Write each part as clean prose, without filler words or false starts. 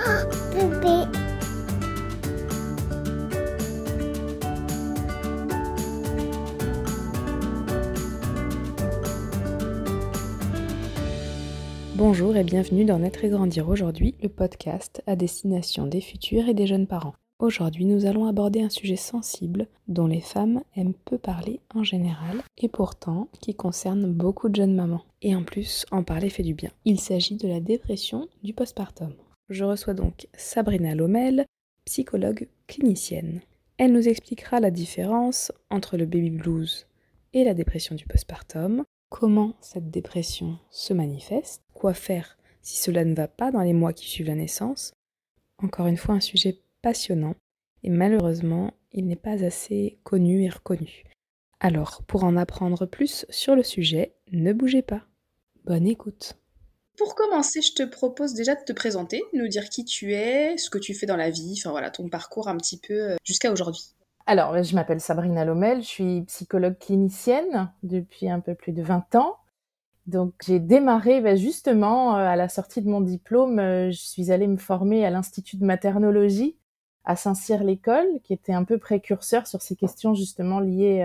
Bébé. Bonjour et bienvenue dans Naître et Grandir aujourd'hui, le podcast à destination des futurs et des jeunes parents. Aujourd'hui, nous allons aborder un sujet sensible dont les femmes aiment peu parler en général et pourtant qui concerne beaucoup de jeunes mamans. Et en plus, en parler fait du bien. Il s'agit de la dépression du postpartum. Je reçois donc Sabrina Lomel, psychologue clinicienne. Elle nous expliquera la différence entre le baby blues et la dépression du postpartum, comment cette dépression se manifeste, quoi faire si cela ne va pas dans les mois qui suivent la naissance. Encore une fois, un sujet passionnant et malheureusement, il n'est pas assez connu et reconnu. Alors, pour en apprendre plus sur le sujet, ne bougez pas. Bonne écoute. Pour commencer, je te propose déjà de te présenter, nous dire qui tu es, ce que tu fais dans la vie, enfin voilà, ton parcours un petit peu jusqu'à aujourd'hui. Alors, je m'appelle Sabrina Lomel, je suis psychologue clinicienne depuis un peu plus de 20 ans. Donc, j'ai démarré justement à la sortie de mon diplôme, je suis allée me former à l'Institut de maternologie à Saint-Cyr-l'École, qui était un peu précurseur sur ces questions justement liées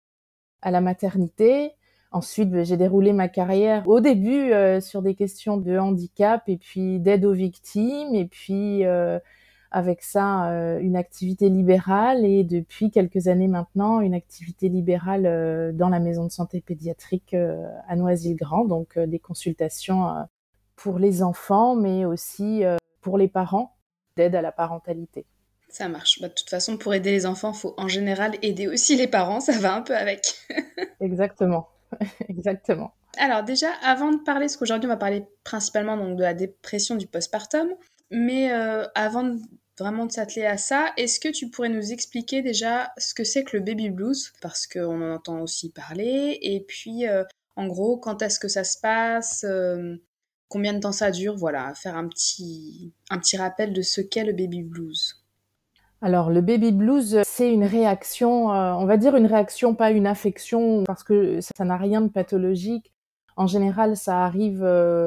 à la maternité. Ensuite, j'ai déroulé ma carrière au début sur des questions de handicap et puis d'aide aux victimes et puis avec ça une activité libérale et depuis quelques années maintenant une activité libérale dans la maison de santé pédiatrique à Noisy-le-Grand, donc des consultations pour les enfants mais aussi pour les parents, d'aide à la parentalité. Ça marche. De toute façon, pour aider les enfants, il faut en général aider aussi les parents, ça va un peu avec. Exactement, exactement. Alors déjà, avant de parler, parce qu'aujourd'hui on va parler principalement donc, de la dépression du postpartum, mais vraiment de s'atteler à ça, est-ce que tu pourrais nous expliquer déjà ce que c'est que le baby blues, parce qu'on en entend aussi parler, et puis en gros, quand est-ce que ça se passe, combien de temps ça dure, voilà, faire un petit rappel de ce qu'est le baby blues. Alors, le baby blues, c'est une réaction, on va dire une réaction, pas une affection, parce que ça n'a rien de pathologique. En général, ça arrive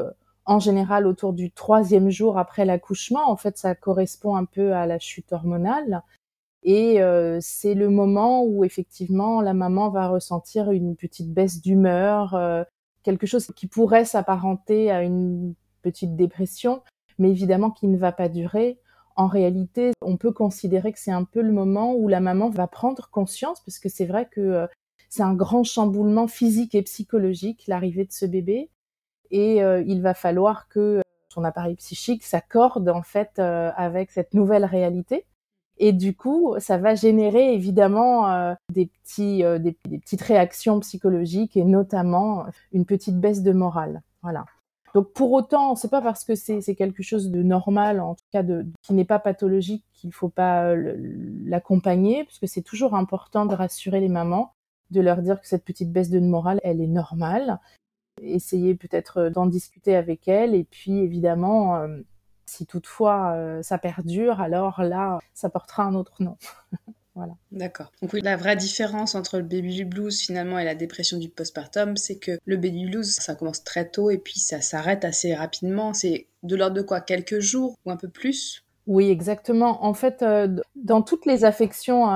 en général autour du 3e jour après l'accouchement. En fait, ça correspond un peu à la chute hormonale. Et c'est le moment où effectivement la maman va ressentir une petite baisse d'humeur, quelque chose qui pourrait s'apparenter à une petite dépression, mais évidemment qui ne va pas durer. En réalité, on peut considérer que c'est un peu le moment où la maman va prendre conscience, parce que c'est vrai que c'est un grand chamboulement physique et psychologique, l'arrivée de ce bébé, et il va falloir que son appareil psychique s'accorde en fait avec cette nouvelle réalité. Et du coup, ça va générer évidemment des petites réactions psychologiques et notamment une petite baisse de morale. Voilà. Donc pour autant, c'est pas parce que c'est quelque chose de normal, en tout cas qui n'est pas pathologique, qu'il faut pas l'accompagner, parce que c'est toujours important de rassurer les mamans, de leur dire que cette petite baisse de morale, elle est normale. Essayer peut-être d'en discuter avec elles et puis évidemment si toutefois ça perdure, alors là ça portera un autre nom. Voilà. D'accord. Donc oui, la vraie différence entre le baby blues finalement et la dépression du postpartum, c'est que le baby blues, ça commence très tôt et puis ça s'arrête assez rapidement. C'est de l'ordre de quoi? Quelques jours ou un peu plus? Oui, exactement. En fait, dans toutes les affections,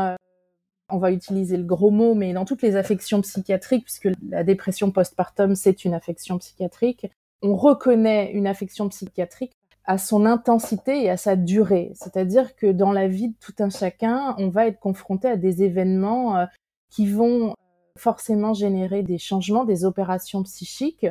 on va utiliser le gros mot, mais dans toutes les affections psychiatriques, puisque la dépression postpartum, c'est une affection psychiatrique, on reconnaît une affection psychiatrique à son intensité et à sa durée. C'est-à-dire que dans la vie de tout un chacun, on va être confronté à des événements qui vont forcément générer des changements, des opérations psychiques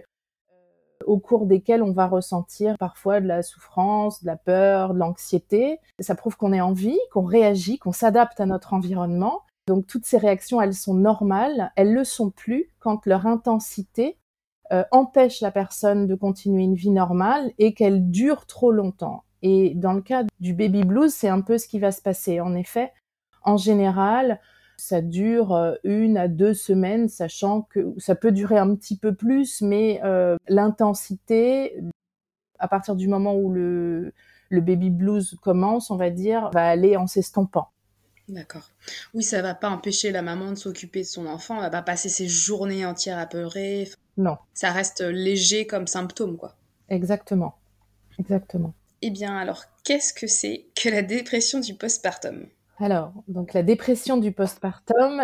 au cours desquelles on va ressentir parfois de la souffrance, de la peur, de l'anxiété. Ça prouve qu'on est en vie, qu'on réagit, qu'on s'adapte à notre environnement. Donc toutes ces réactions, elles sont normales, elles le sont plus quand leur intensité empêche la personne de continuer une vie normale et qu'elle dure trop longtemps. Et dans le cas du baby blues, c'est un peu ce qui va se passer. En effet, en général, ça dure 1 à 2 semaines, sachant que ça peut durer un petit peu plus, mais l'intensité, à partir du moment où le baby blues commence, on va dire, va aller en s'estompant. D'accord. Oui, ça va pas empêcher la maman de s'occuper de son enfant, elle va pas passer ses journées entières à pleurer. Non, Ça reste léger comme symptôme, quoi. exactement, exactement. Eh bien, alors, qu'est-ce que c'est que la dépression du postpartum? Alors, donc la dépression du postpartum,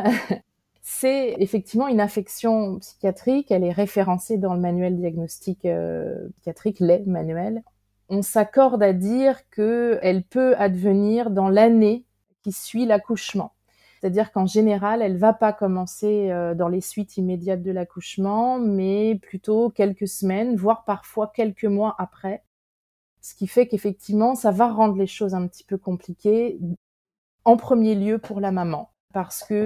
c'est effectivement une affection psychiatrique. Elle est référencée dans le manuel diagnostic psychiatrique, les manuels. On s'accorde à dire qu'elle peut advenir dans l'année qui suit l'accouchement. C'est-à-dire qu'en général, elle va pas commencer dans les suites immédiates de l'accouchement, mais plutôt quelques semaines, voire parfois quelques mois après. Ce qui fait qu'effectivement, ça va rendre les choses un petit peu compliquées, en premier lieu pour la maman. Parce que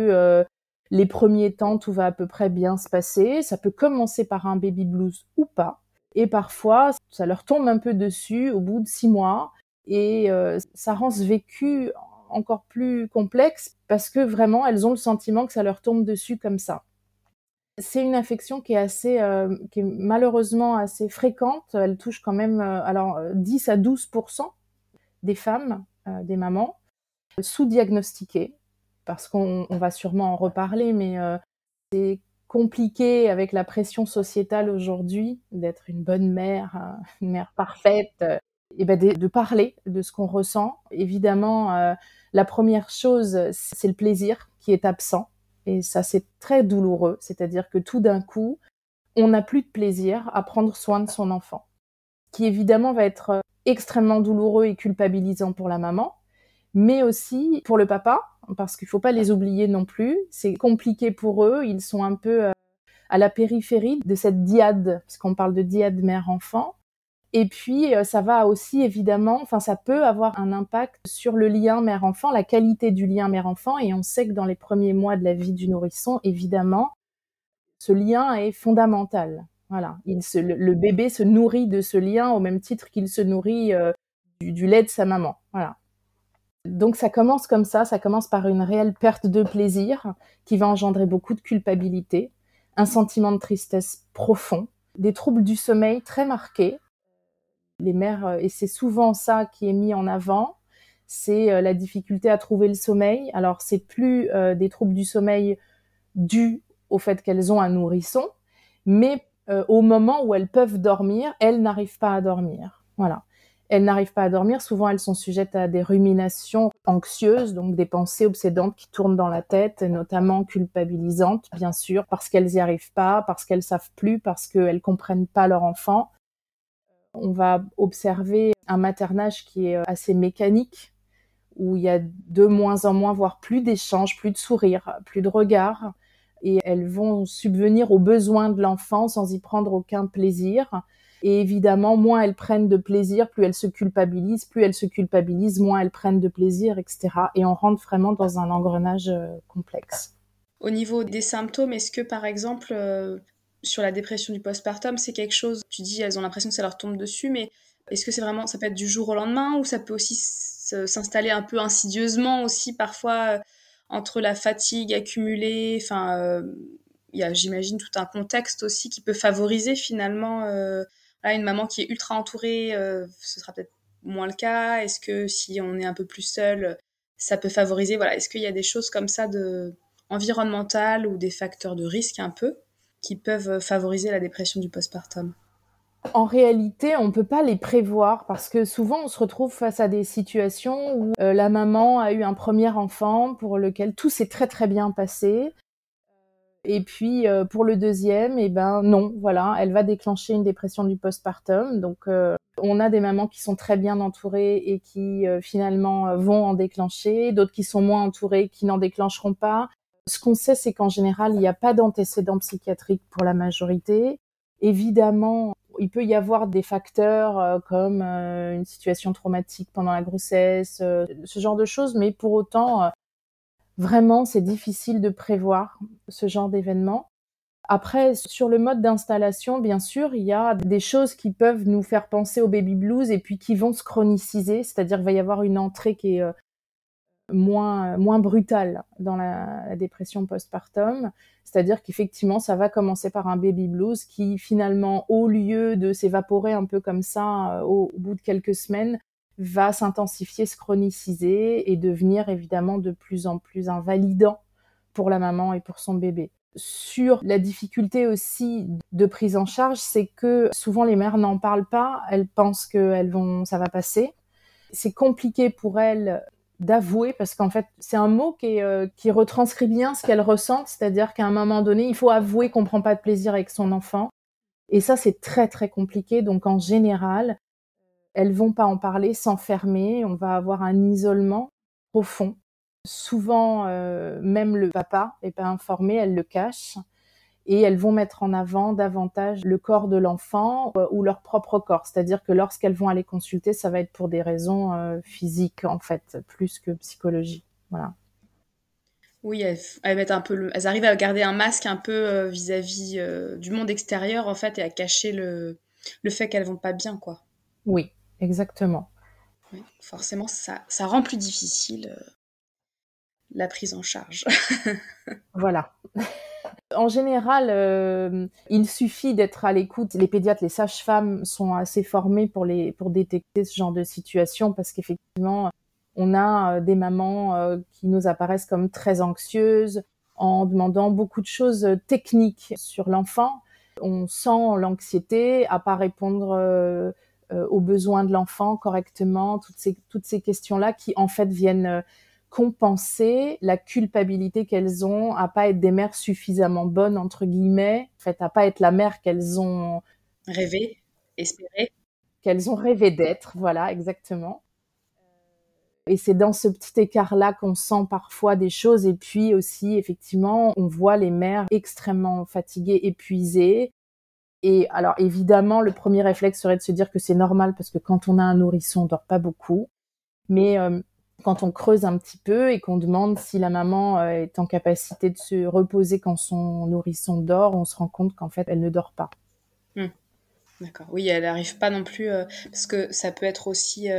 les premiers temps, tout va à peu près bien se passer. Ça peut commencer par un baby blues ou pas. Et parfois, ça leur tombe un peu dessus au bout de 6 mois. Et ça rend ce vécu encore plus complexe parce que vraiment, elles ont le sentiment que ça leur tombe dessus comme ça. C'est une affection qui est malheureusement assez fréquente. Elle touche quand même 10 à 12% des femmes, des mamans, sous-diagnostiquées, parce qu'on va sûrement en reparler, mais c'est compliqué avec la pression sociétale aujourd'hui d'être une bonne mère, une mère parfaite, et de parler de ce qu'on ressent. Évidemment, la première chose, c'est le plaisir qui est absent, et ça, c'est très douloureux. C'est-à-dire que tout d'un coup, on n'a plus de plaisir à prendre soin de son enfant, qui évidemment va être extrêmement douloureux et culpabilisant pour la maman, mais aussi pour le papa, parce qu'il faut pas les oublier non plus. C'est compliqué pour eux, ils sont un peu à la périphérie de cette dyade, parce qu'on parle de dyade mère-enfant. Et puis, ça va aussi évidemment, ça peut avoir un impact sur le lien mère-enfant, la qualité du lien mère-enfant, et on sait que dans les premiers mois de la vie du nourrisson, évidemment, ce lien est fondamental. Voilà, le bébé se nourrit de ce lien au même titre qu'il se nourrit du lait de sa maman. Voilà. Donc ça commence comme ça commence par une réelle perte de plaisir qui va engendrer beaucoup de culpabilité, un sentiment de tristesse profond, des troubles du sommeil très marqués. Les mères, et c'est souvent ça qui est mis en avant, c'est la difficulté à trouver le sommeil. Alors c'est plus des troubles du sommeil dus au fait qu'elles ont un nourrisson, mais au moment où elles peuvent dormir, elles n'arrivent pas à dormir. Voilà. Elles n'arrivent pas à dormir. Souvent, elles sont sujettes à des ruminations anxieuses, donc des pensées obsédantes qui tournent dans la tête, notamment culpabilisantes, bien sûr, parce qu'elles n'y arrivent pas, parce qu'elles savent plus, parce qu'elles comprennent pas leur enfant. On va observer un maternage qui est assez mécanique, où il y a de moins en moins, voire plus d'échanges, plus de sourires, plus de regards, et elles vont subvenir aux besoins de l'enfant sans y prendre aucun plaisir. Et évidemment, moins elles prennent de plaisir, plus elles se culpabilisent, moins elles prennent de plaisir, etc. Et on rentre vraiment dans un engrenage complexe. Au niveau des symptômes, est-ce que par exemple, sur la dépression du postpartum, c'est quelque chose, tu dis, elles ont l'impression que ça leur tombe dessus, mais est-ce que c'est vraiment, ça peut être du jour au lendemain ou ça peut aussi s'installer un peu insidieusement aussi parfois entre la fatigue accumulée, il y a, j'imagine, tout un contexte aussi qui peut favoriser finalement une maman qui est ultra entourée, ce sera peut-être moins le cas. Est-ce que si on est un peu plus seul, ça peut favoriser, voilà, est-ce qu'il y a des choses comme ça environnementales ou des facteurs de risque un peu qui peuvent favoriser la dépression du postpartum? En réalité, on peut pas les prévoir parce que souvent on se retrouve face à des situations où la maman a eu un premier enfant pour lequel tout s'est très très bien passé. Et puis pour le deuxième, non, voilà, elle va déclencher une dépression du postpartum. Donc on a des mamans qui sont très bien entourées et qui finalement vont en déclencher, d'autres qui sont moins entourées, qui n'en déclencheront pas. Ce qu'on sait, c'est qu'en général, il n'y a pas d'antécédents psychiatriques pour la majorité. Évidemment, il peut y avoir des facteurs comme une situation traumatique pendant la grossesse, ce genre de choses, mais pour autant, vraiment, c'est difficile de prévoir ce genre d'événement. Après, sur le mode d'installation, bien sûr, il y a des choses qui peuvent nous faire penser au baby blues et puis qui vont se chroniciser, c'est-à-dire qu'il va y avoir une entrée qui est moins brutale dans la dépression postpartum, c'est-à-dire qu'effectivement, ça va commencer par un baby blues qui finalement, au lieu de s'évaporer un peu comme ça au bout de quelques semaines, va s'intensifier, se chroniciser et devenir évidemment de plus en plus invalidant pour la maman et pour son bébé. Sur la difficulté aussi de prise en charge, c'est que souvent les mères n'en parlent pas, elles pensent que ça va passer. C'est compliqué pour elles d'avouer parce qu'en fait, c'est un mot qui retranscrit bien ce qu'elles ressentent, c'est-à-dire qu'à un moment donné, il faut avouer qu'on prend pas de plaisir avec son enfant. Et ça, c'est très, très compliqué. Donc, en général, elles vont pas en parler, s'enfermer. On va avoir un isolement profond. Souvent, même le papa est pas informé, elles le cachent. Et elles vont mettre en avant davantage le corps de l'enfant ou leur propre corps. C'est-à-dire que lorsqu'elles vont aller consulter, ça va être pour des raisons physiques, en fait, plus que psychologiques. Voilà. Oui, elles mettent un peu elles arrivent à garder un masque un peu vis-à-vis du monde extérieur, en fait, et à cacher le fait qu'elles vont pas bien, quoi. Oui, exactement. Oui, forcément, ça rend plus difficile la prise en charge. Voilà. En général, il suffit d'être à l'écoute. Les pédiatres, les sages-femmes sont assez formés pour détecter ce genre de situation parce qu'effectivement, on a des mamans qui nous apparaissent comme très anxieuses en demandant beaucoup de choses techniques sur l'enfant. On sent l'anxiété à pas répondre aux besoins de l'enfant correctement, toutes ces questions-là qui en fait viennent compenser la culpabilité qu'elles ont à pas être des mères suffisamment bonnes entre guillemets, en fait à pas être la mère Rêver, espérer. qu'elles ont rêvé d'être, voilà exactement. Et c'est dans ce petit écart-là qu'on sent parfois des choses et puis aussi effectivement, on voit les mères extrêmement fatiguées, épuisées. Et alors évidemment, le premier réflexe serait de se dire que c'est normal parce que quand on a un nourrisson, on dort pas beaucoup. Mais quand on creuse un petit peu et qu'on demande si la maman est en capacité de se reposer quand son nourrisson dort, on se rend compte qu'en fait, elle ne dort pas. Hmm, d'accord. Oui, elle n'arrive pas non plus parce que ça peut être aussi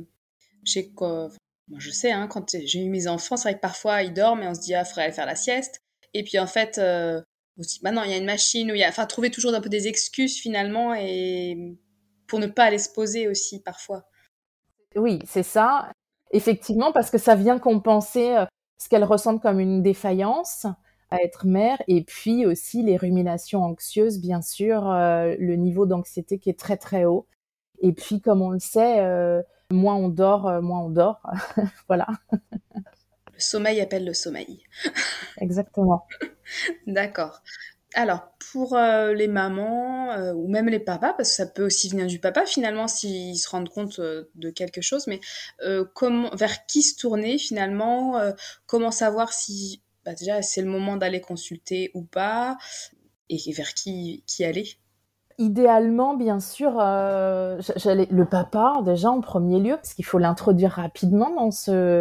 moi, je sais, hein, quand j'ai eu mes enfants, c'est vrai que parfois ils dorment et on se dit, ah, faudrait aller faire la sieste. Et puis en fait, on se dit, bah non, il y a une machine, enfin, trouver toujours un peu des excuses finalement et pour ne pas aller se poser aussi parfois. Oui, c'est ça. Effectivement, parce que ça vient compenser ce qu'elle ressentent comme une défaillance à être mère et puis aussi les ruminations anxieuses, bien sûr, le niveau d'anxiété qui est très, très haut. Et puis, comme on le sait, moins on dort. Voilà, Le sommeil appelle le sommeil. exactement. D'accord. Alors, pour les mamans ou même les papas, parce que ça peut aussi venir du papa finalement s'ils se rendent compte de quelque chose, mais vers qui se tourner finalement, comment savoir si bah, déjà c'est le moment d'aller consulter ou pas, et vers qui aller. Idéalement, bien sûr, j'allais le papa déjà en premier lieu, parce qu'il faut l'introduire rapidement dans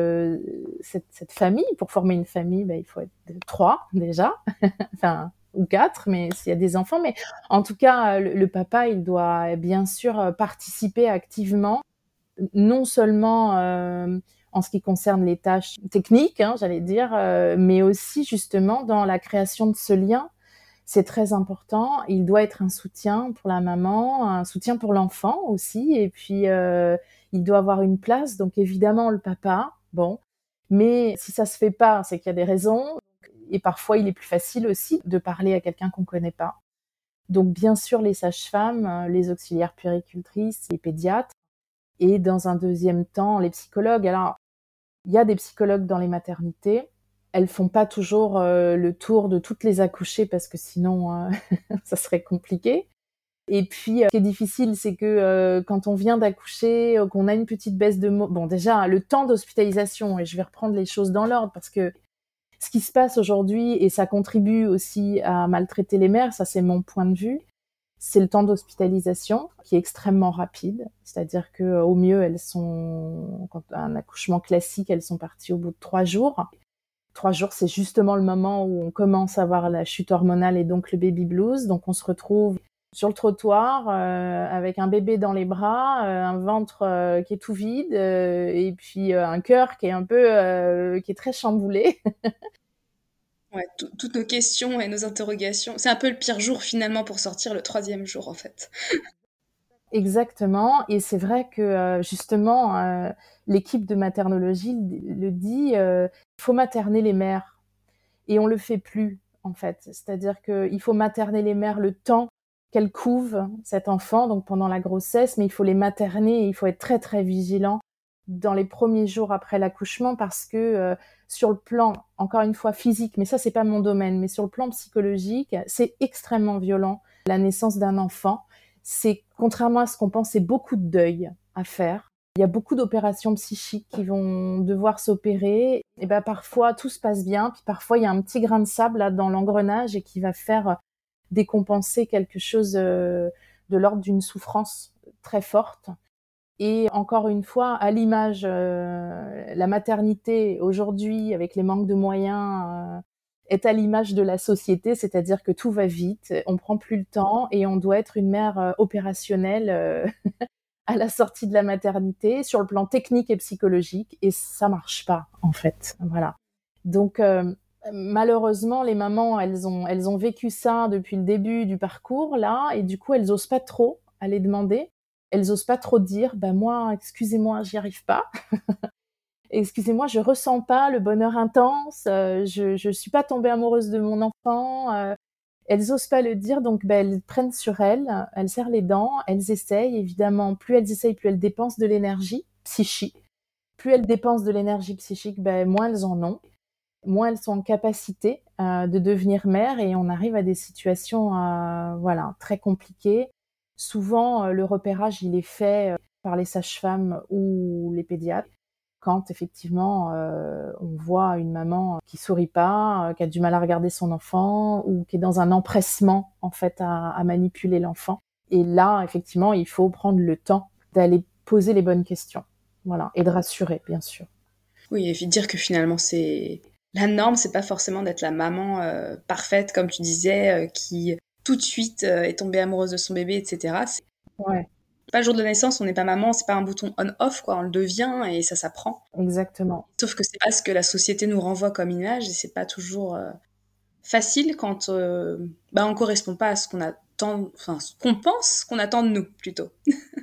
cette famille. Pour former une famille, il faut être 3 déjà, enfin ou 4, mais s'il y a des enfants. Mais en tout cas, le papa, il doit bien sûr participer activement, non seulement en ce qui concerne les tâches techniques, hein, j'allais dire, mais aussi justement dans la création de ce lien. C'est très important. Il doit être un soutien pour la maman, un soutien pour l'enfant aussi. Et puis, il doit avoir une place. Donc, évidemment, le papa, bon. Mais si ça se fait pas, c'est qu'il y a des raisons. Et parfois, il est plus facile aussi de parler à quelqu'un qu'on connaît pas. Donc, bien sûr, les sages-femmes, les auxiliaires puéricultrices, les pédiatres. Et dans un deuxième temps, les psychologues. Alors, il y a des psychologues dans les maternités. Elles font pas toujours le tour de toutes les accouchées parce que sinon ça serait compliqué. Et puis ce qui est difficile, c'est que quand on vient d'accoucher, qu'on a une petite baisse de bon déjà le temps d'hospitalisation, et je vais reprendre les choses dans l'ordre parce que ce qui se passe aujourd'hui, et ça contribue aussi à maltraiter les mères, ça c'est mon point de vue, c'est le temps d'hospitalisation qui est extrêmement rapide. C'est-à-dire que au mieux, quand un accouchement classique, elles sont parties au bout de 3 jours. 3 jours, c'est justement le moment où on commence à avoir la chute hormonale et donc le baby blues. Donc on se retrouve sur le trottoir avec un bébé dans les bras, un ventre qui est tout vide et puis un cœur qui est qui est très chamboulé. Ouais, toutes nos questions et nos interrogations. C'est un peu le pire jour finalement pour sortir le troisième jour en fait. Exactement, et c'est vrai que justement l'équipe de maternologie le dit, il faut materner les mères et on le fait plus. en fait. C'est-à-dire qu'il faut materner les mères le temps qu'elles couvent cet enfant, donc pendant la grossesse, mais il faut les materner et il faut être très très vigilant dans les premiers jours après l'accouchement parce que sur le plan, encore une fois, physique, mais ça c'est pas mon domaine, mais sur le plan psychologique, c'est extrêmement violent la naissance d'un enfant. C'est, contrairement à ce qu'on pense, c'est beaucoup de deuil à faire. Il y a beaucoup d'opérations psychiques qui vont devoir s'opérer. Et ben parfois tout se passe bien, puis parfois il y a un petit grain de sable là dans l'engrenage et qui va faire décompenser quelque chose de l'ordre d'une souffrance très forte. Et encore une fois, à l'image, la maternité aujourd'hui, avec les manques de moyens, est à l'image de la société, c'est-à-dire que tout va vite, on prend plus le temps et on doit être une mère opérationnelle à la sortie de la maternité, sur le plan technique et psychologique, et ça marche pas, en fait. Voilà. Donc, malheureusement, les mamans, elles ont vécu ça depuis le début du parcours, là, et du coup, elles osent pas trop aller demander. Elles osent pas trop dire, bah moi, excusez-moi, j'y arrive pas. Excusez-moi, je ressens pas le bonheur intense. Je suis pas tombée amoureuse de mon enfant. Elles osent pas le dire, donc elles prennent sur elles serrent les dents, elles essayent. Évidemment, plus elles essayent, plus elles dépensent de l'énergie psychique. Plus elles dépensent de l'énergie psychique, moins elles en ont, moins elles sont en capacité de devenir mères, et on arrive à des situations voilà, très compliquées. Souvent, le repérage, il est fait par les sages-femmes ou les pédiatres. Quand effectivement on voit une maman qui sourit pas, qui a du mal à regarder son enfant ou qui est dans un empressement en fait à manipuler l'enfant. Et là, effectivement, il faut prendre le temps d'aller poser les bonnes questions, voilà, et de rassurer, bien sûr. Oui, et puis dire que finalement c'est la norme, c'est pas forcément d'être la maman parfaite, comme tu disais, qui tout de suite est tombée amoureuse de son bébé, etc. C'est Ouais, pas le jour de la naissance, on n'est pas maman, c'est pas un bouton on-off, quoi, on le devient et ça s'apprend. exactement. Sauf que c'est pas ce que la société nous renvoie comme image et c'est pas toujours facile quand on correspond pas à ce qu'on attend, enfin ce qu'on pense qu'on attend de nous plutôt.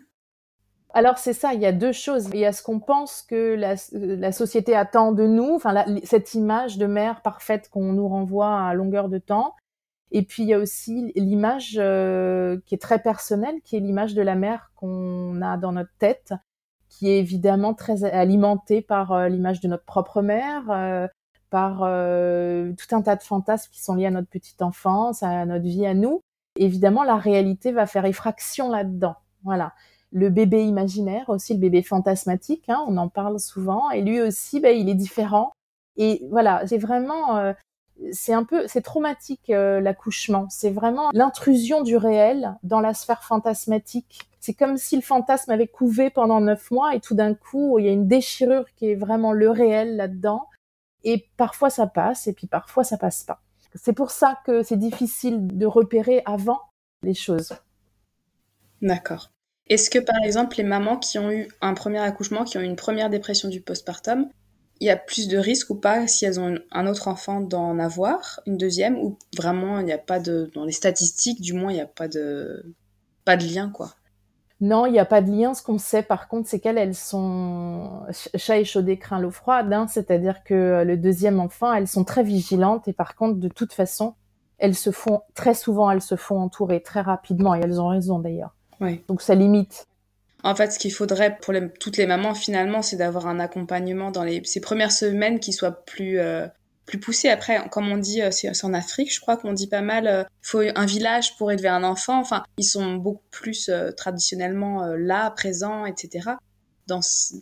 Alors c'est ça, il y a deux choses. Il y a ce qu'on pense que la société attend de nous, enfin cette image de mère parfaite qu'on nous renvoie à longueur de temps. Et puis il y a aussi l'image qui est très personnelle, qui est l'image de la mère qu'on a dans notre tête, qui est évidemment très alimentée par l'image de notre propre mère, par tout un tas de fantasmes qui sont liés à notre petite enfance, à notre vie à nous. Évidemment, la réalité va faire effraction là-dedans. Voilà. Le bébé imaginaire, aussi le bébé fantasmatique, hein, on en parle souvent, et lui aussi, il est différent. Et voilà, j'ai vraiment c'est traumatique l'accouchement. C'est vraiment l'intrusion du réel dans la sphère fantasmatique. C'est comme si le fantasme avait couvé pendant 9 mois et tout d'un coup, il y a une déchirure qui est vraiment le réel là-dedans. Et parfois ça passe et puis parfois ça passe pas. C'est pour ça que c'est difficile de repérer avant les choses. D'accord. Est-ce que par exemple les mamans qui ont eu un premier accouchement, qui ont eu une première dépression du postpartum, il y a plus de risques ou pas si elles ont un autre enfant d'en avoir une deuxième, ou vraiment il n'y a pas de, dans les statistiques du moins il n'y a pas de lien quoi. Non, il n'y a pas de lien. Ce qu'on sait, par contre, c'est qu'elles sont chat échaudé craint l'eau froide, hein, c'est-à-dire que le deuxième enfant, elles sont très vigilantes et par contre, de toute façon, très souvent, elles se font entourer très rapidement et elles ont raison d'ailleurs. Oui. Donc ça limite. En fait, ce qu'il faudrait pour toutes les mamans finalement, c'est d'avoir un accompagnement dans ces premières semaines qui soit plus poussé. Après, comme on dit, c'est en Afrique, je crois qu'on dit pas mal, il faut un village pour élever un enfant. Enfin, ils sont beaucoup plus traditionnellement là, présents, etc. Dans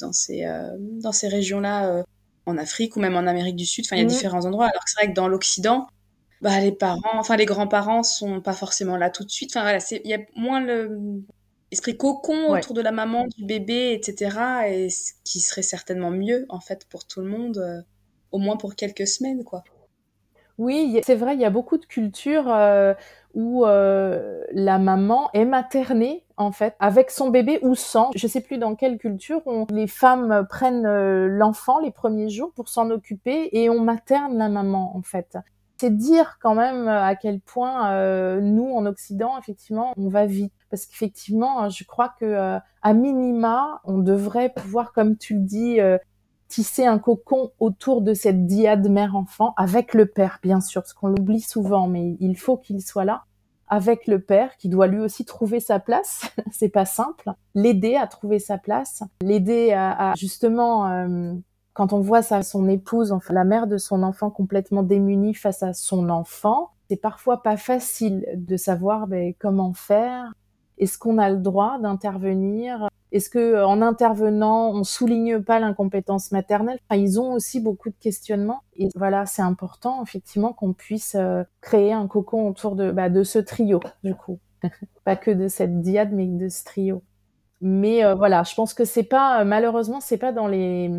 ces régions-là, en Afrique ou même en Amérique du Sud. Enfin, il y a différents endroits. Alors que c'est vrai que dans l'Occident, les parents, enfin les grands-parents sont pas forcément là tout de suite. Enfin voilà, il y a moins l'esprit cocon Ouais. autour de la maman, du bébé, etc. Et ce qui serait certainement mieux en fait pour tout le monde. Au moins pour quelques semaines, quoi. Oui, c'est vrai, il y a beaucoup de cultures où la maman est maternée, en fait, avec son bébé ou sans. Je sais plus dans quelle culture les femmes prennent l'enfant les premiers jours pour s'en occuper et on materne la maman, en fait. C'est dire quand même à quel point nous, en Occident, effectivement, on va vite. Parce qu'effectivement, je crois que à minima, on devrait pouvoir, comme tu le dis, tisser un cocon autour de cette dyade mère-enfant, avec le père, bien sûr, parce qu'on l'oublie souvent, mais il faut qu'il soit là, avec le père, qui doit lui aussi trouver sa place. C'est pas simple. L'aider à trouver sa place, l'aider à justement, quand on voit son épouse, enfin, la mère de son enfant complètement démunie face à son enfant, c'est parfois pas facile de savoir comment faire. Est-ce qu'on a le droit d'intervenir? Est-ce que en intervenant, on souligne pas l'incompétence maternelle? Enfin, ils ont aussi beaucoup de questionnements. Et voilà, c'est important effectivement qu'on puisse créer un cocon autour de ce trio, du coup. Pas que de cette dyade, mais de ce trio. Mais voilà, je pense que c'est pas malheureusement, c'est pas dans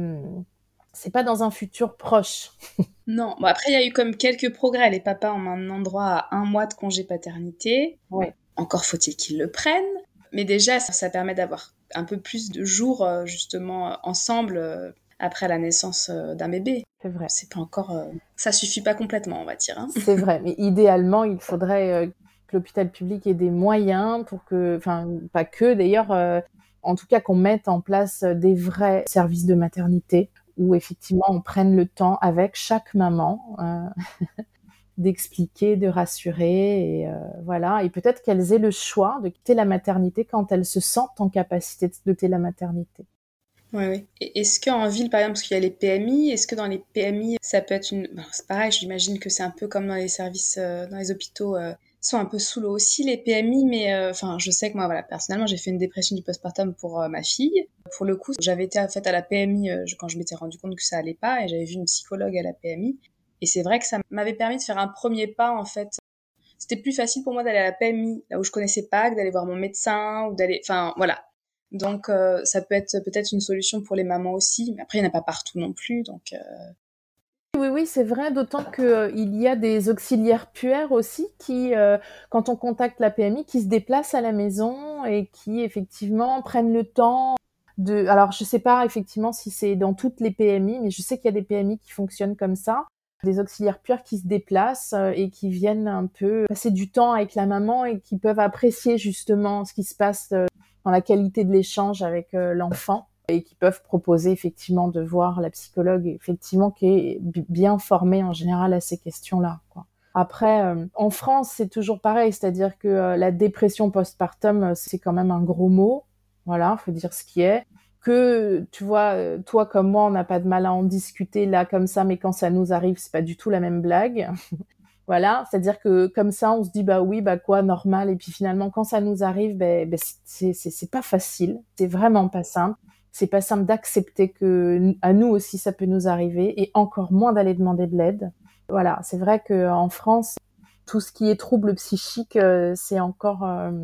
un futur proche. Non, bon, après, il y a eu comme quelques progrès. Les papas ont maintenant droit à 1 mois de congé paternité. Ouais. Encore faut-il qu'ils le prennent. Mais déjà, ça permet d'avoir un peu plus de jours, justement, ensemble après la naissance d'un bébé. C'est vrai. C'est pas encore... ça suffit pas complètement, on va dire. Hein. C'est vrai, mais idéalement, il faudrait que l'hôpital public ait des moyens pour que, enfin, pas que d'ailleurs, en tout cas qu'on mette en place des vrais services de maternité où effectivement on prenne le temps avec chaque maman d'expliquer, de rassurer, et voilà. Et peut-être qu'elles aient le choix de quitter la maternité quand elles se sentent en capacité de quitter la maternité. Oui, oui. Et est-ce qu'en ville, par exemple, parce qu'il y a les PMI, est-ce que dans les PMI, ça peut être une... Bon, c'est pareil, j'imagine que c'est un peu comme dans les services, dans les hôpitaux, sont un peu sous l'eau aussi, les PMI, mais enfin, je sais que moi, voilà, personnellement, j'ai fait une dépression du postpartum pour ma fille. Pour le coup, j'avais été en fait à la PMI quand je m'étais rendu compte que ça allait pas, et j'avais vu une psychologue à la PMI. Et c'est vrai que ça m'avait permis de faire un premier pas, en fait. C'était plus facile pour moi d'aller à la PMI, là où je connaissais pas, que d'aller voir mon médecin, ou d'aller... Enfin, voilà. Donc, ça peut être peut-être une solution pour les mamans aussi. Mais après, il n'y en a pas partout non plus. Donc, Oui, oui, c'est vrai, d'autant que il y a des auxiliaires puères aussi qui, quand on contacte la PMI, qui se déplacent à la maison et qui effectivement prennent le temps de... Alors, je sais pas effectivement si c'est dans toutes les PMI, mais je sais qu'il y a des PMI qui fonctionnent comme ça. Des auxiliaires puères qui se déplacent et qui viennent un peu passer du temps avec la maman et qui peuvent apprécier justement ce qui se passe dans la qualité de l'échange avec l'enfant, et qui peuvent proposer effectivement de voir la psychologue, effectivement, qui est bien formée en général à ces questions-là, quoi. Après, en France, c'est toujours pareil, c'est-à-dire que la dépression postpartum, c'est quand même un gros mot. Voilà, faut dire ce qui est. Que, tu vois, toi comme moi, on n'a pas de mal à en discuter là comme ça, mais quand ça nous arrive, c'est pas du tout la même blague. Voilà, c'est-à-dire que comme ça, on se dit bah oui, bah quoi, normal. Et puis finalement, quand ça nous arrive, c'est pas facile, c'est vraiment pas simple. C'est pas simple d'accepter que à nous aussi ça peut nous arriver, et encore moins d'aller demander de l'aide. Voilà, c'est vrai que en France, tout ce qui est troubles psychiques, c'est encore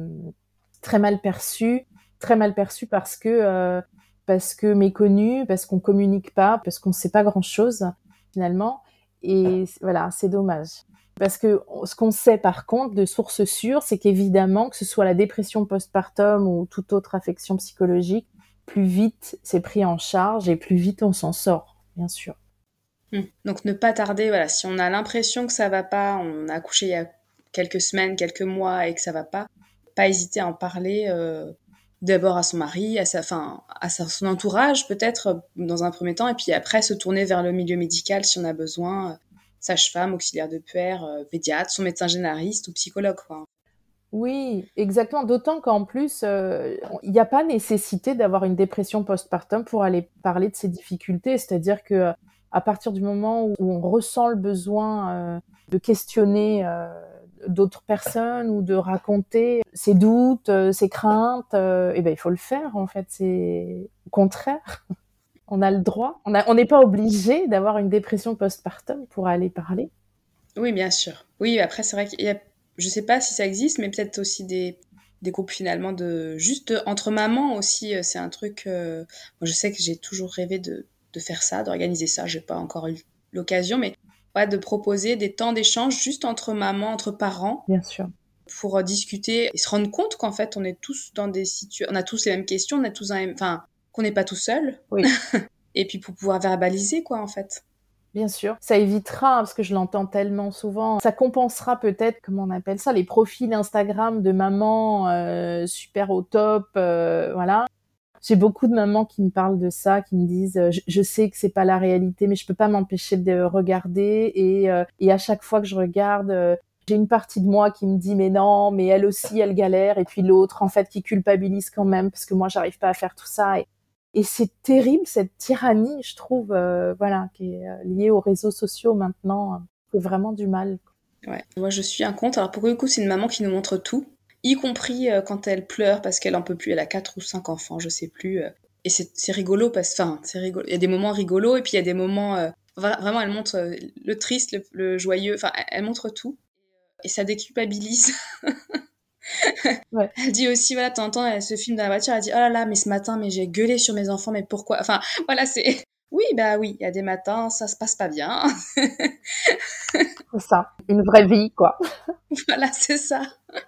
très mal perçu parce que méconnu, parce qu'on communique pas, parce qu'on sait pas grand-chose finalement. Et voilà, c'est dommage. Parce que ce qu'on sait par contre de sources sûres, c'est qu'évidemment, que ce soit la dépression postpartum ou toute autre affection psychologique, plus vite c'est pris en charge et plus vite on s'en sort, bien sûr. Donc ne pas tarder, voilà, si on a l'impression que ça va pas, on a accouché il y a quelques semaines, quelques mois et que ça va pas hésiter à en parler d'abord à son mari, son entourage peut-être dans un premier temps, et puis après se tourner vers le milieu médical si on a besoin, sage-femme, auxiliaire de puère, pédiatre, son médecin généraliste ou psychologue, quoi. Oui, exactement. D'autant qu'en plus, il n'y a pas nécessité d'avoir une dépression postpartum pour aller parler de ses difficultés. C'est-à-dire que à partir du moment où on ressent le besoin de questionner d'autres personnes ou de raconter ses doutes, ses craintes, eh ben il faut le faire. En fait, c'est au contraire. On a le droit. On n'est pas obligé d'avoir une dépression postpartum pour aller parler. Oui, bien sûr. Oui, après, c'est vrai qu'il y a, je sais pas si ça existe, mais peut-être aussi des groupes finalement de juste entre mamans aussi. C'est un truc. Moi, je sais que j'ai toujours rêvé de faire ça, d'organiser ça. J'ai pas encore eu l'occasion, mais ouais, de proposer des temps d'échange juste entre mamans, entre parents, Bien sûr. pour discuter et se rendre compte qu'en fait, on est tous dans des situations, on a tous les mêmes questions, on a tous enfin, qu'on n'est pas tout seul. Oui. Et puis pour pouvoir verbaliser, quoi, en fait. Bien sûr, ça évitera, parce que je l'entends tellement souvent, ça compensera peut-être, comment on appelle ça, les profils Instagram de mamans super au top, voilà. J'ai beaucoup de mamans qui me parlent de ça, qui me disent je sais que c'est pas la réalité, mais je peux pas m'empêcher de regarder et à chaque fois que je regarde, j'ai une partie de moi qui me dit mais non, mais elle aussi elle galère et puis l'autre en fait qui culpabilise quand même parce que moi j'arrive pas à faire tout ça et c'est terrible cette tyrannie, je trouve, voilà, qui est liée aux réseaux sociaux maintenant, c'est vraiment du mal. Ouais. Moi, je suis un conte. Alors, pour le coup, c'est une maman qui nous montre tout, y compris quand elle pleure parce qu'elle en peut plus. Elle a 4 ou 5 enfants, je sais plus. Et c'est rigolo enfin, c'est rigolo. Il y a des moments rigolos et puis il y a des moments. Vraiment, elle montre le triste, le joyeux. Enfin, elle montre tout. Et ça déculpabilise. Ouais. Elle dit aussi, voilà, de temps en temps, elle se filme dans la voiture, elle dit, oh là là, mais ce matin, mais j'ai gueulé sur mes enfants, mais pourquoi? Enfin, voilà, c'est. Oui, bah oui, il y a des matins, ça se passe pas bien. C'est ça, une vraie vie, quoi. Voilà, c'est ça.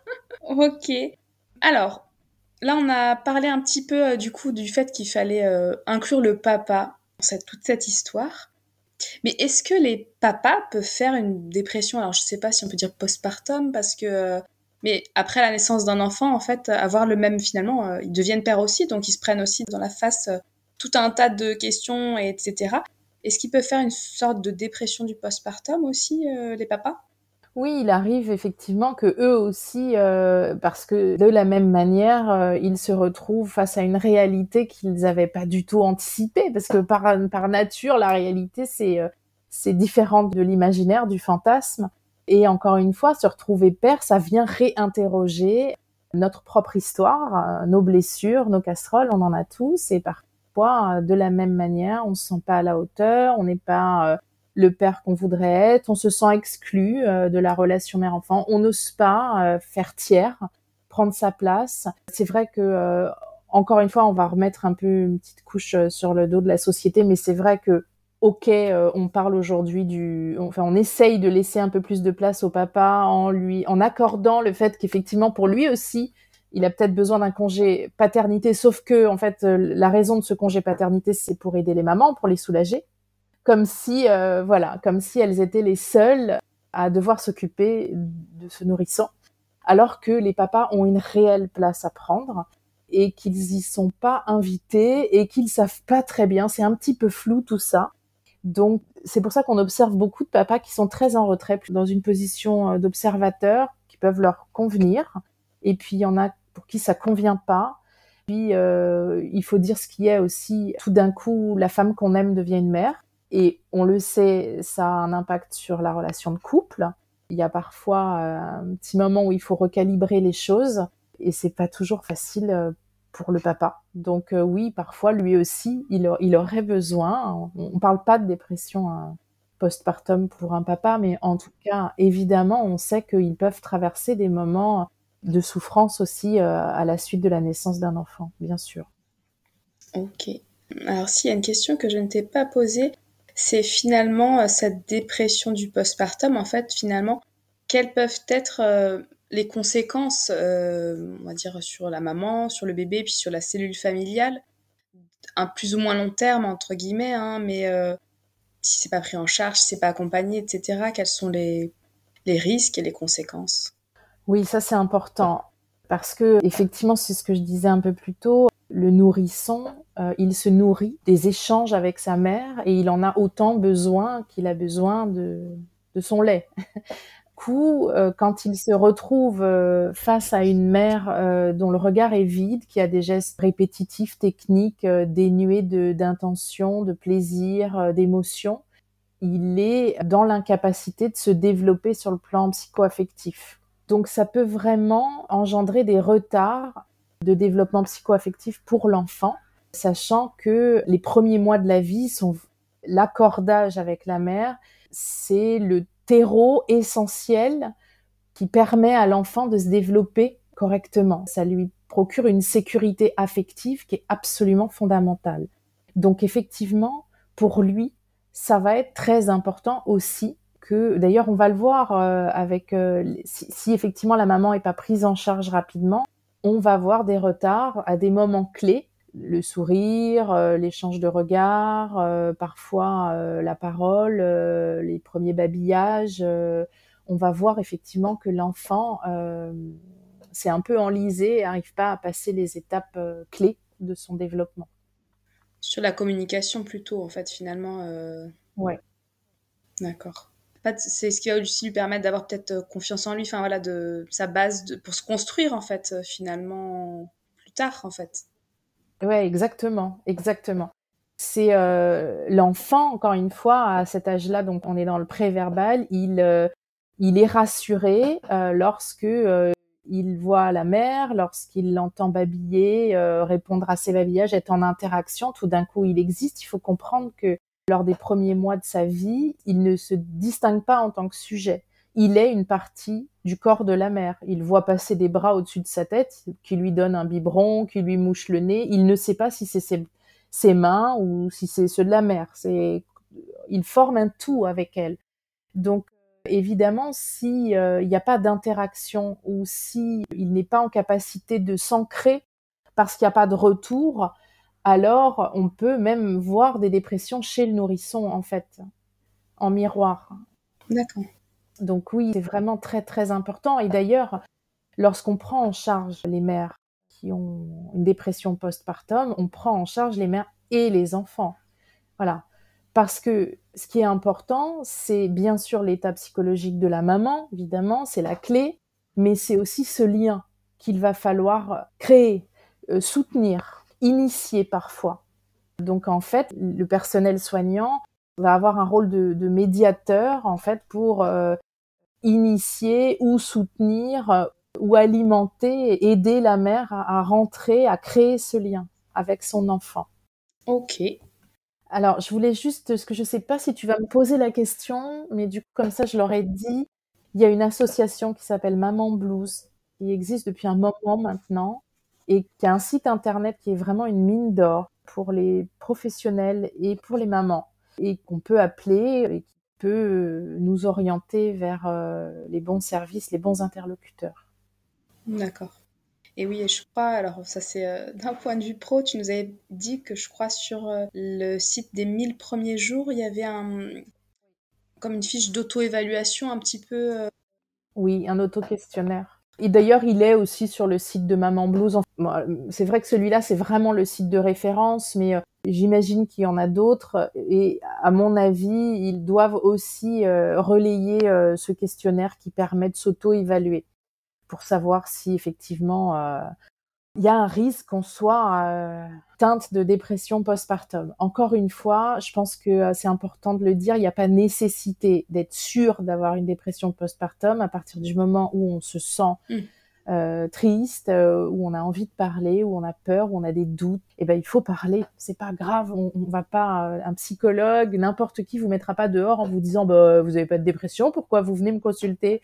Ok. Alors, là, on a parlé un petit peu du coup du fait qu'il fallait inclure le papa dans toute cette histoire. Mais est-ce que les papas peuvent faire une dépression? Alors, je sais pas si on peut dire postpartum parce que, mais après la naissance d'un enfant, en fait, avoir le même finalement, ils deviennent pères aussi, donc ils se prennent aussi dans la face tout un tas de questions, etc. Est-ce qu'ils peuvent faire une sorte de dépression du postpartum aussi, les papas? Oui, il arrive effectivement que eux aussi, parce que de la même manière, ils se retrouvent face à une réalité qu'ils n'avaient pas du tout anticipée, parce que par nature, la réalité, c'est différent de l'imaginaire, du fantasme. Et encore une fois, se retrouver père, ça vient réinterroger notre propre histoire, nos blessures, nos casseroles, on en a tous, et parfois, de la même manière, on se sent pas à la hauteur, on n'est pas le père qu'on voudrait être, on se sent exclu de la relation mère-enfant, on n'ose pas faire tiers, prendre sa place. C'est vrai que encore une fois, on va remettre un peu une petite couche sur le dos de la société, mais c'est vrai que ok, on parle aujourd'hui on essaye de laisser un peu plus de place au papa en accordant le fait qu'effectivement pour lui aussi, il a peut-être besoin d'un congé paternité, sauf que en fait la raison de ce congé paternité, c'est pour aider les mamans, pour les soulager comme si voilà, comme si elles étaient les seules à devoir s'occuper de ce nourrisson, alors que les papas ont une réelle place à prendre et qu'ils y sont pas invités et qu'ils savent pas très bien, c'est un petit peu flou tout ça. Donc c'est pour ça qu'on observe beaucoup de papas qui sont très en retrait, dans une position d'observateur qui peuvent leur convenir, et puis il y en a pour qui ça convient pas. Puis il faut dire ce qui est aussi, tout d'un coup la femme qu'on aime devient une mère. Et on le sait, ça a un impact sur la relation de couple. Il y a parfois un petit moment où il faut recalibrer les choses et c'est pas toujours facile pour le papa. Donc oui, parfois lui aussi, il aurait besoin. On parle pas de dépression postpartum pour un papa, mais en tout cas, évidemment, on sait qu'ils peuvent traverser des moments de souffrance aussi à la suite de la naissance d'un enfant, bien sûr. Ok. Alors, s'il y a une question que je ne t'ai pas posée, c'est finalement cette dépression du postpartum, en fait, finalement, quelles peuvent être les conséquences, on va dire, sur la maman, sur le bébé, puis sur la cellule familiale, un plus ou moins long terme, entre guillemets, hein, mais si c'est pas pris en charge, si c'est pas accompagné, etc., quels sont les risques et les conséquences? Oui, ça c'est important parce que effectivement, c'est ce que je disais un peu plus tôt, le nourrisson, il se nourrit des échanges avec sa mère et il en a autant besoin qu'il a besoin de son lait. Coup, quand il se retrouve face à une mère dont le regard est vide, qui a des gestes répétitifs, techniques, dénués d'intention, de plaisir, d'émotion, il est dans l'incapacité de se développer sur le plan psycho-affectif. Donc ça peut vraiment engendrer des retards de développement psycho-affectif pour l'enfant, sachant que les premiers mois de la vie sont l'accordage avec la mère, c'est le terreau essentiel qui permet à l'enfant de se développer correctement. Ça lui procure une sécurité affective qui est absolument fondamentale. Donc effectivement, pour lui, ça va être très important aussi que, d'ailleurs, on va le voir avec si effectivement la maman est pas prise en charge rapidement, on va voir des retards à des moments clés, le sourire, l'échange de regards, parfois la parole, les premiers babillages. On va voir effectivement que l'enfant c'est un peu enlisé et n'arrive pas à passer les étapes clés de son développement. Sur la communication plutôt, en fait, finalement. Ouais. D'accord. C'est ce qui va aussi lui permettre d'avoir peut-être confiance en lui, enfin voilà, de sa base pour se construire, en fait, finalement, plus tard, en fait. Ouais, exactement, exactement. C'est l'enfant, encore une fois, à cet âge-là, donc on est dans le préverbal, il est rassuré lorsque il voit la mère, lorsqu'il l'entend babiller, répondre à ses babillages, être en interaction. Tout d'un coup, il existe. Il faut comprendre que lors des premiers mois de sa vie, il ne se distingue pas en tant que sujet. Il est une partie du corps de la mère. Il voit passer des bras au-dessus de sa tête, qui lui donnent un biberon, qui lui mouche le nez. Il ne sait pas si c'est ses mains ou si c'est ceux de la mère. Il forme un tout avec elle. Donc, évidemment, si il n'y a pas d'interaction ou si il n'est pas en capacité de s'ancrer parce qu'il n'y a pas de retour, alors on peut même voir des dépressions chez le nourrisson, en fait, en miroir. D'accord. Donc oui, c'est vraiment très, très important. Et d'ailleurs, lorsqu'on prend en charge les mères qui ont une dépression postpartum, on prend en charge les mères et les enfants. Voilà. Parce que ce qui est important, c'est bien sûr l'état psychologique de la maman, évidemment, c'est la clé, mais c'est aussi ce lien qu'il va falloir créer, soutenir, initier parfois. Donc en fait, le personnel soignant va avoir un rôle de médiateur en fait pour initier ou soutenir ou alimenter, aider la mère à rentrer, à créer ce lien avec son enfant. Ok. Alors, je voulais juste, parce que je ne sais pas si tu vas me poser la question, mais du coup, comme ça, je l'aurais dit, il y a une association qui s'appelle Maman Blues, qui existe depuis un moment maintenant, et qui a un site internet qui est vraiment une mine d'or pour les professionnels et pour les mamans, et qu'on peut appeler et qui peut nous orienter vers les bons services, les bons interlocuteurs. D'accord. Et oui, et je crois, alors ça c'est d'un point de vue pro, tu nous avais dit que je crois sur le site des 1000 premiers jours, il y avait comme une fiche d'auto-évaluation un petit peu. Oui, un auto-questionnaire. Et d'ailleurs, il est aussi sur le site de Maman Blues. C'est vrai que celui-là, c'est vraiment le site de référence, mais j'imagine qu'il y en a d'autres. Et à mon avis, ils doivent aussi relayer ce questionnaire qui permet de s'auto-évaluer pour savoir si effectivement il y a un risque qu'on soit atteinte de dépression postpartum. Encore une fois, je pense que c'est important de le dire, il n'y a pas nécessité d'être sûr d'avoir une dépression postpartum à partir du moment où on se sent triste, où on a envie de parler, où on a peur, où on a des doutes. Eh ben, il faut parler. C'est pas grave. On va pas, un psychologue, n'importe qui vous mettra pas dehors en vous disant, bah, vous avez pas de dépression, pourquoi vous venez me consulter?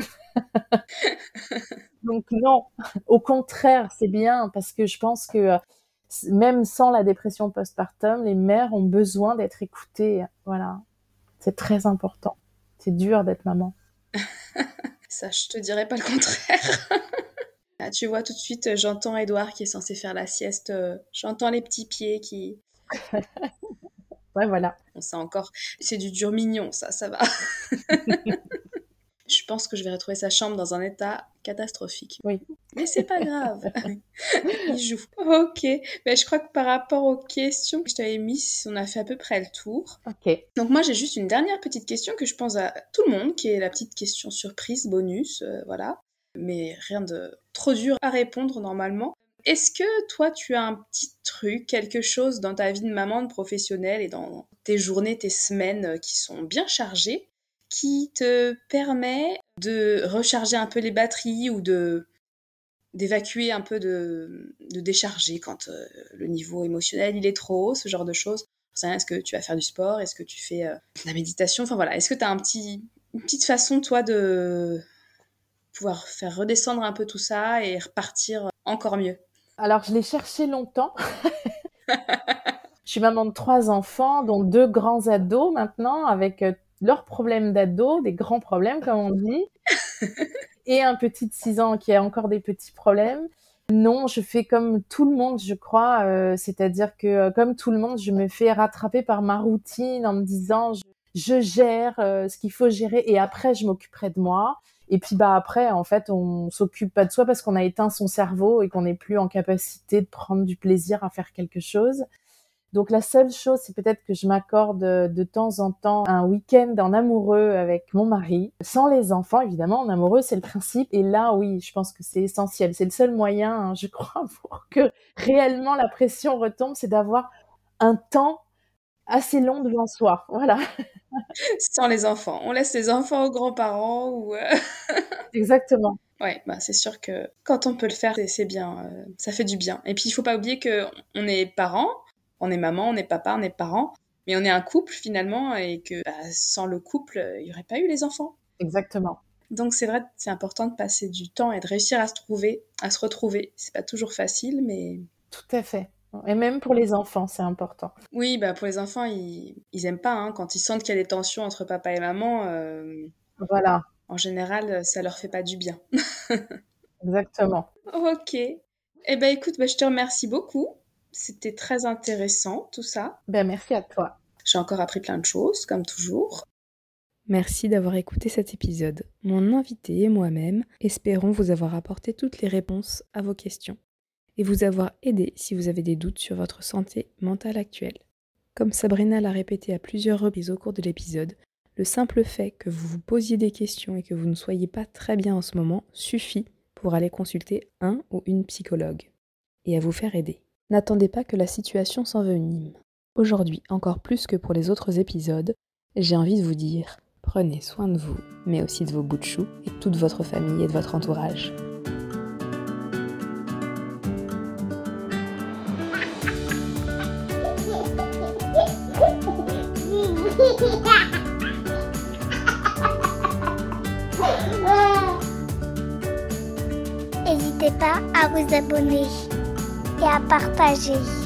Donc non, au contraire, c'est bien parce que je pense que même sans la dépression postpartum, les mères ont besoin d'être écoutées. Voilà, c'est très important. C'est dur d'être maman. Ça, je te dirais pas le contraire. Ah, tu vois, tout de suite, j'entends Edouard qui est censé faire la sieste, j'entends les petits pieds qui... Ouais, voilà. Bon, ça encore, c'est du dur mignon, ça va. Je pense que je vais retrouver sa chambre dans un état catastrophique. Oui. Mais c'est pas grave, il joue. Ok, ben, je crois que par rapport aux questions que je t'avais mises, on a fait à peu près le tour. Ok. Donc moi j'ai juste une dernière petite question que je pense à tout le monde, qui est la petite question surprise, bonus, voilà. Mais rien de trop dur à répondre normalement. Est-ce que toi tu as un petit truc, quelque chose dans ta vie de maman, de professionnelle et dans tes journées, tes semaines qui sont bien chargées, qui te permet de recharger un peu les batteries ou d'évacuer un peu, de décharger quand le niveau émotionnel il est trop haut, ce genre de choses. Est-ce que tu vas faire du sport? Est-ce que tu fais de la méditation? Enfin voilà, est-ce que tu as une petite façon, toi, de pouvoir faire redescendre un peu tout ça et repartir encore mieux? Alors, je l'ai cherché longtemps. Je suis maman de 3 enfants, dont 2 grands ados maintenant, avec leurs problèmes d'ados, des grands problèmes, comme on dit, et un petit de 6 ans qui a encore des petits problèmes. Non, je fais comme tout le monde, je crois, c'est-à-dire que comme tout le monde, je me fais rattraper par ma routine en me disant je gère ce qu'il faut gérer et après je m'occuperai de moi. Et puis après, en fait, on s'occupe pas de soi parce qu'on a éteint son cerveau et qu'on n'est plus en capacité de prendre du plaisir à faire quelque chose. Donc la seule chose, c'est peut-être que je m'accorde de temps en temps un week-end en amoureux avec mon mari, sans les enfants évidemment. En amoureux, c'est le principe. Et là, oui, je pense que c'est essentiel. C'est le seul moyen, hein, je crois, pour que réellement la pression retombe, c'est d'avoir un temps assez long devant soi. Voilà, Sans les enfants. On laisse les enfants aux grands-parents ou exactement. ouais, bah, c'est sûr que quand on peut le faire, c'est bien, ça fait du bien. Et puis il faut pas oublier que on est parents, on est maman, on est papa, on est parents, mais on est un couple finalement et que bah, sans le couple, il y aurait pas eu les enfants. Exactement. Donc c'est vrai, c'est important de passer du temps et de réussir à se trouver, à se retrouver. C'est pas toujours facile, mais Tout à fait. Et même pour les enfants, c'est important. oui, bah pour les enfants, ils aiment pas hein, quand ils sentent qu'il y a des tensions entre papa et maman. Voilà, En général, ça leur fait pas du bien. exactement. Ok. Eh ben écoute, bah, je te remercie beaucoup. C'était très intéressant tout ça. Ben, merci à toi. J'ai encore appris plein de choses, comme toujours. Merci d'avoir écouté cet épisode. Mon invité et moi-même espérons vous avoir apporté toutes les réponses à vos questions et vous avoir aidé si vous avez des doutes sur votre santé mentale actuelle. Comme Sabrina l'a répété à plusieurs reprises au cours de l'épisode, le simple fait que vous vous posiez des questions et que vous ne soyez pas très bien en ce moment suffit pour aller consulter un ou une psychologue et à vous faire aider. N'attendez pas que la situation s'envenime. Aujourd'hui, encore plus que pour les autres épisodes, j'ai envie de vous dire, prenez soin de vous, mais aussi de vos bouts de chou et de toute votre famille et de votre entourage. N'hésitez pas à vous abonner et à partager.